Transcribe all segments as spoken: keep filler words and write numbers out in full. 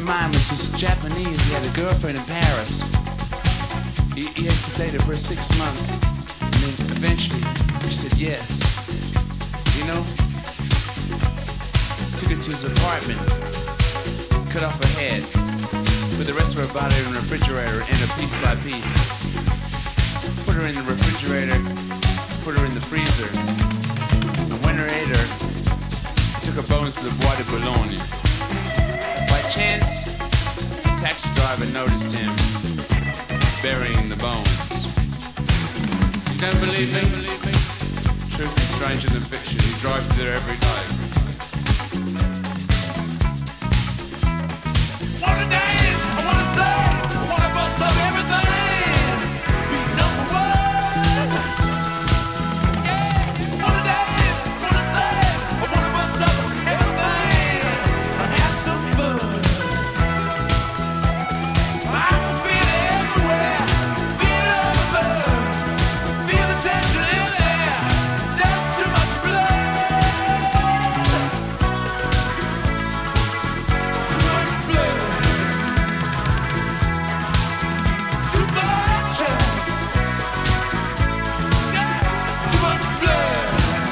mine was this Japanese. He had a girlfriend in Paris. He, he had to date her for six months. And then eventually, she said yes. You know? Took her to his apartment. Cut off her head. Put the rest of her body in the refrigerator, and her piece by piece. Put her in the refrigerator. Put her in the freezer. And when her ate her, took her bones to the Bois de Boulogne. By chance, the taxi driver noticed him burying the bones. You don't believe me? Truth is stranger than fiction. He drives through there every day. What a dance! I wanna say! I wanna bust up everything! Be number one! Yeah! What a dance! I wanna say! I wanna bust up everything! I have some fun! I can feel it everywhere! Feel it all above! Feel the tension in the air! That's too much blood! Too much blood! Too much! Yeah! Too much blood!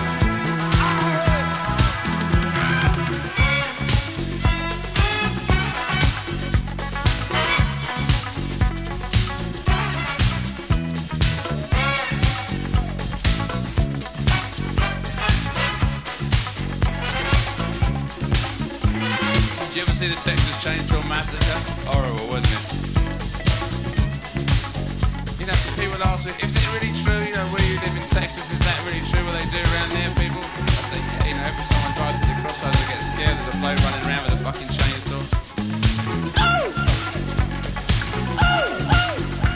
Did you ever see the Texas Chainsaw Massacre? Horrible, wasn't it? You know, people ask me, is it really true, you know, where you live in Texas, is that really true what they do around there, people? I say, yeah, you know, every time I drive through the crossroads I get scared, there's a bloke running around with a fucking chainsaw. Oh! Oh! Oh!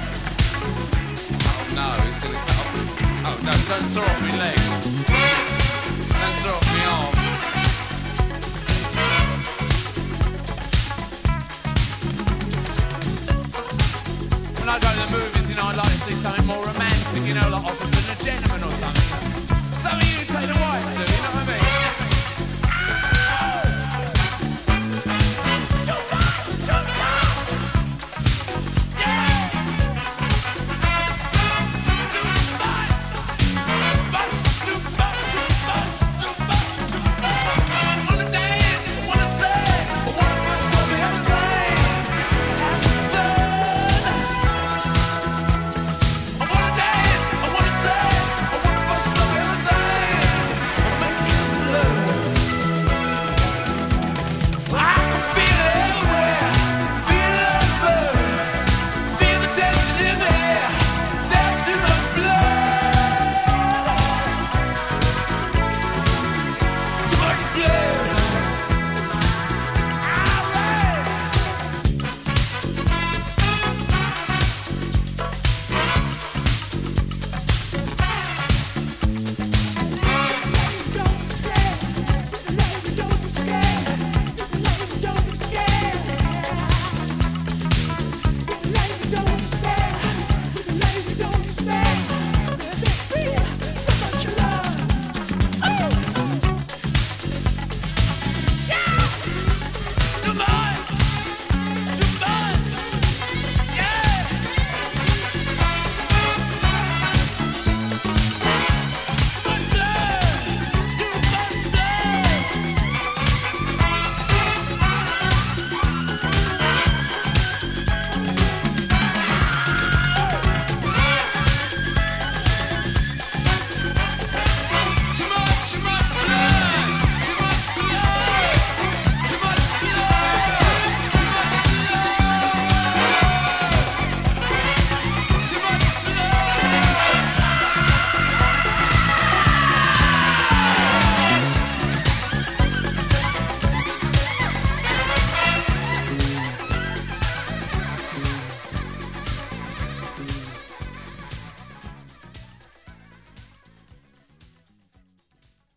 Oh no, he's gonna cut off. Oh no, don't saw off my leg. Don't saw off my arm. When I go to the movies, you know, I like to see something more romantic, you know, like Opposite